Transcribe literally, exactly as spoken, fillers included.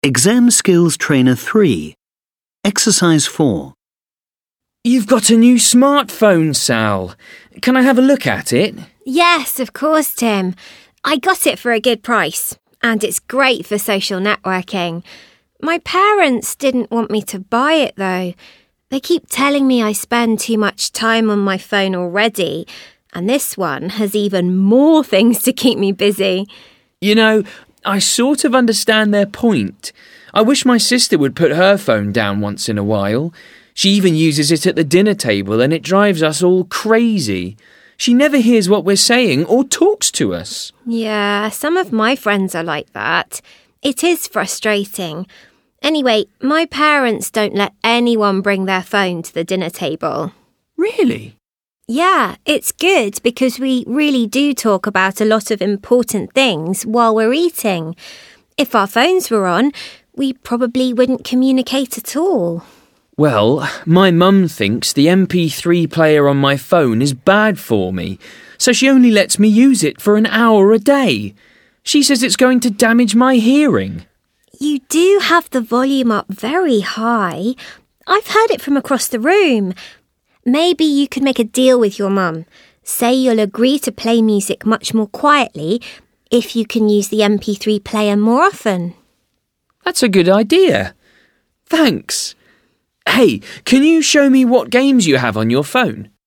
Exam Skills Trainer three. Exercise four. You've got a new smartphone, Sal. Can I have a look at it? Yes, of course, Tim. I got it for a good price, and it's great for social networking. My parents didn't want me to buy it, though. They keep telling me I spend too much time on my phone already, and this one has even more things to keep me busy. You know, I sort of understand their point. I wish my sister would put her phone down once in a while. She even uses it at the dinner table and it drives us all crazy. She never hears what we're saying or talks to us. Yeah, some of my friends are like that. It is frustrating. Anyway, my parents don't let anyone bring their phone to the dinner table. Really? Yeah, it's good because we really do talk about a lot of important things while we're eating. If our phones were on, we probably wouldn't communicate at all. Well, my mum thinks the M P three player on my phone is bad for me, so she only lets me use it for an hour a day. She says it's going to damage my hearing. You do have the volume up very high. I've heard it from across the room. Maybe you could make a deal with your mum. Say you'll agree to play music much more quietly if you can use the M P three player more often. That's a good idea. Thanks. Hey, can you show me what games you have on your phone?